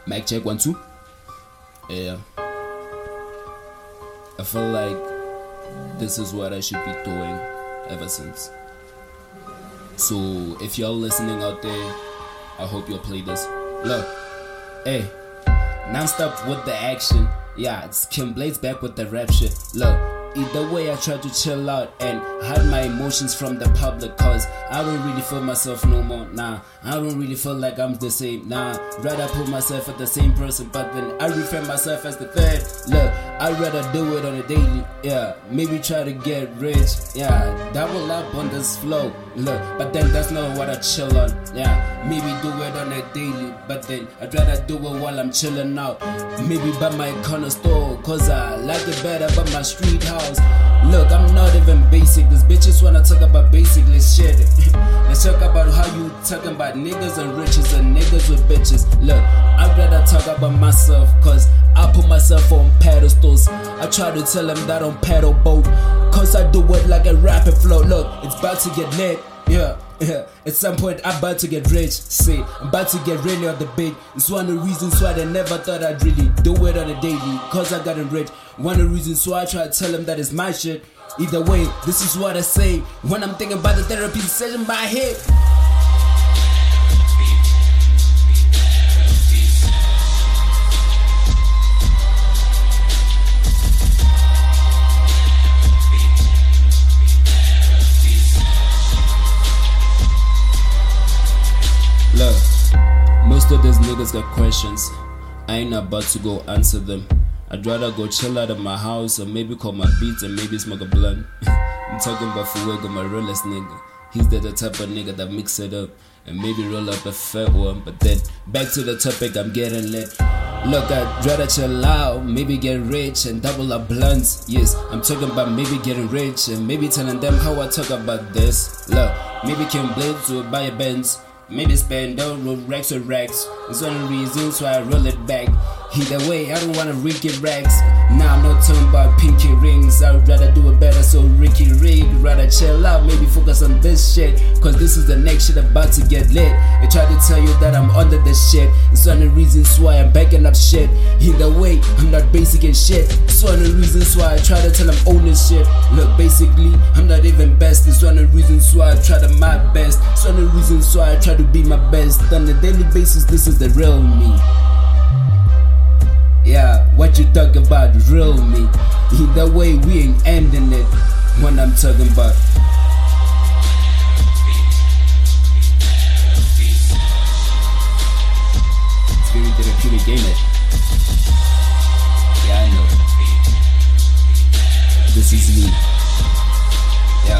Mic check 1 2. Yeah. I feel like this is what I should be doing ever since. So if y'all listening out there, I hope you'll play this. Look, hey, non-stop with the action. Yeah, it's Kim Blades back with the rap shit. Look, either way I try to chill out and hide my emotions from the public, cause I don't really feel myself no more. Nah, I don't really feel like I'm the same. Nah, rather put myself as the same person, but then I reframe myself as the third. Look, I'd rather do it on a daily. Yeah, maybe try to get rich. Yeah, double up on this flow. Look, but then that's not what I chill on. Yeah, maybe do it on a daily, but then I'd rather do it while I'm chilling out. Maybe buy my corner store, cause I like it better, but my street house. Look, I'm not even basic. These bitches wanna talk about basic, let's shit it. Let's talk about how you talking about niggas and riches and niggas with bitches. Look, I'd rather talk about myself, cause I put myself on pedestals. I try to tell them that I'm pedal boat, cause I do it like a rapid flow. Look, it's about to get lit. Yeah. At some point I'm about to get rich. See, I'm about to get really on the big. It's one of the reasons why they never thought I'd really do it on a daily, cause I got rich. One of the reasons why I try to tell them that it's my shit. Either way, this is what I say when I'm thinking about the therapy session by head. Look, most of these niggas got questions. I ain't about to go answer them. I'd rather go chill out of my house, or maybe call my beats and maybe smoke a blunt. I'm talking about Fuego, my realest nigga. He's the type of nigga that mix it up and maybe roll up a fat one. But then back to the topic, I'm getting lit. Look, I'd rather chill out, maybe get rich and double up blunts. Yes, I'm talking about maybe getting rich and maybe telling them how I talk about this. Look, maybe Kim Blades will buy a Benz. Maybe spend down with racks or racks. It's one of the reasons why I roll it back. Either way, I don't wanna Ricky racks. Nah, I'm not talking about pinky rings. I'd rather do it better, so Ricky Rig. Rather chill out, maybe focus on this shit, cause this is the next shit about to get lit. I try to tell you that I'm under the shit. It's one of the reasons why I'm backing up shit. Either way, I'm not basic and shit. It's one of the reasons why I try to tell them own this shit. Look, basically, I'm not even best. It's one of the reasons why I try to my best. It's one of the reasons why I try to be my best. On a daily basis, this is the real me. Yeah, what you talking about, real me. Either way, we ain't ending it when I'm talking about. It's very therapeutic, ain't it? Yeah, I know. This is me. Yeah.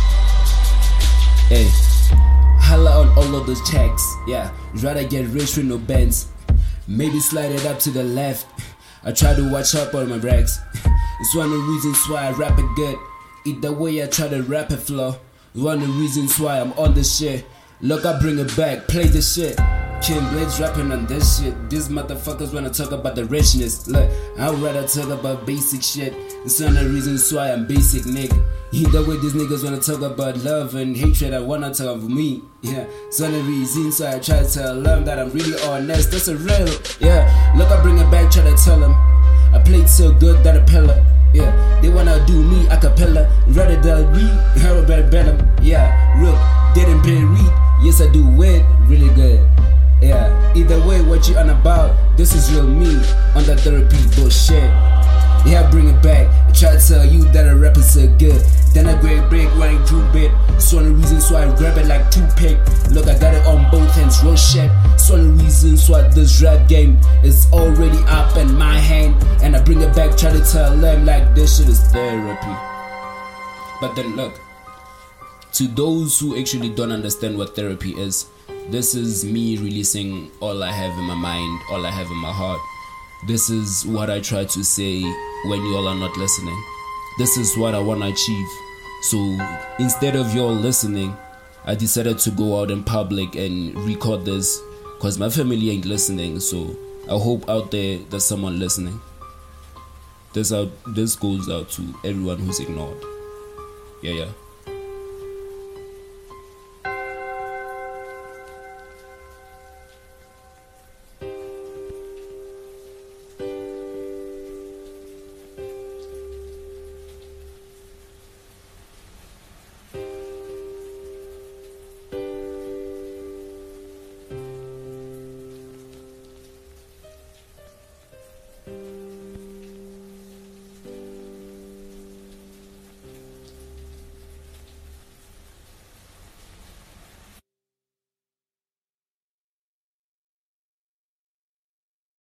Hey, holla on all of those checks. Yeah, rather get rich with no bands. Maybe slide it up to the left. I try to watch up on my racks. It's one of the reasons why I rap it good. Either way I try to rap it flow. One of the reasons why I'm on this shit. Look, I bring it back, play this shit. Kim Blades rapping on this shit. These motherfuckers wanna talk about the richness. Look, I'd rather talk about basic shit. It's one of the reasons why I'm basic, nigga. Either way, these niggas wanna talk about love and hatred. I wanna talk about me. Yeah, it's one of the reasons why I try to tell them that I'm really honest. That's a real. Yeah, look, I bring it back, try to tell them I played so good that a pillar. Yeah, they wanna do me a cappella. Rather than read, how better. Yeah, real, didn't play read. Yes, I do it really good. Yeah, either way, what you on about? This is real me on that therapy bullshit. Yeah, I bring it back. I try to tell you that a rapper so good. Then I grab break running through bit. It's one of the reasons why I grab it like toothpick. Look, I got it on both hands, real shit. It's one of the reasons why this rap game is already up in my hand. And I bring it back, try to tell them like this shit is therapy. But then look, to those who actually don't understand what therapy is, this is me releasing all I have in my mind, all I have in my heart. This is what I try to say when you all are not listening. This is what I want to achieve. So instead of you all listening, I decided to go out in public and record this, because my family ain't listening. So I hope out there there's someone listening. This goes out to everyone who's ignored. Yeah.